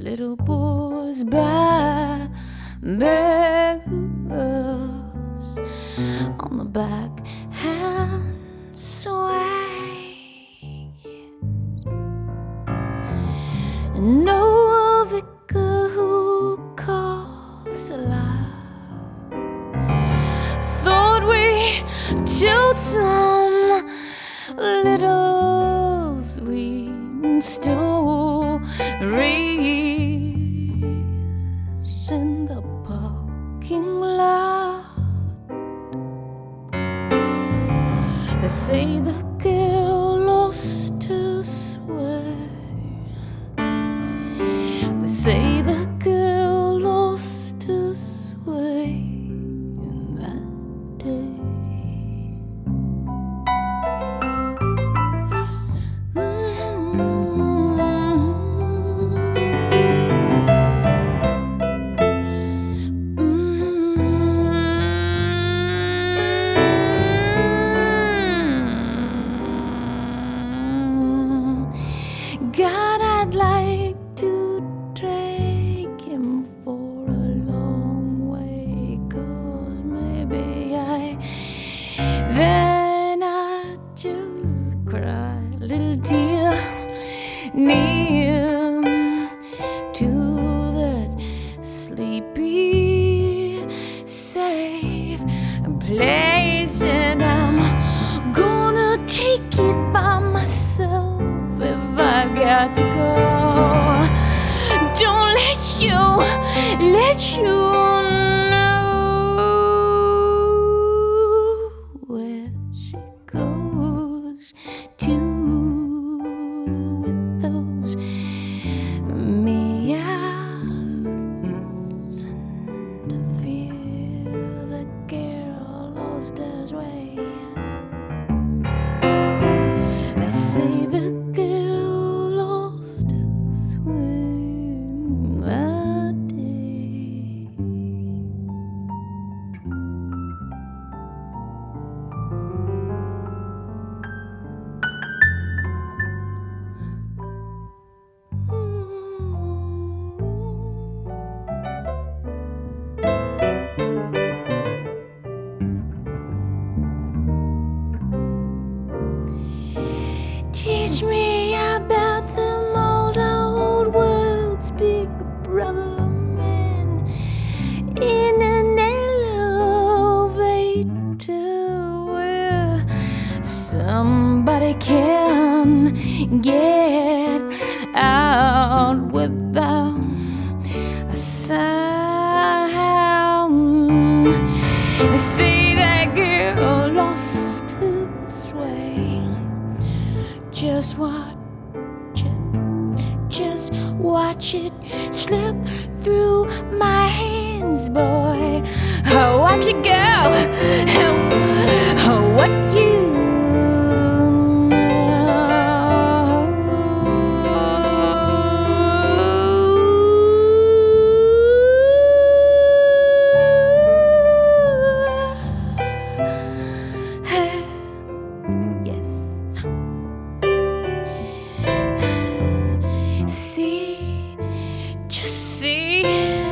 little boys by bears on the back hand sway, and no vicar who coughs aloud thought we told some little sweet stories in the parking lot. They say the girl lost her sway. They say the girl lost her sway in that day. God, I'd like to take him for a long way, 'cause maybe then I just cry a little tear near to that sleepy, safe place, and I'm gonna take it by myself if I got to go. Don't let you know where she goes to with those meows, and to feel the girl lost her way. They say the girl lost her swing that day. Teach me about them old words, big brother man, in an elevator where somebody can get out without a sound. They say that girl lost her sway. Just watch it slip through my hands, boy. Oh, watch it go. Oh, what you yes. See,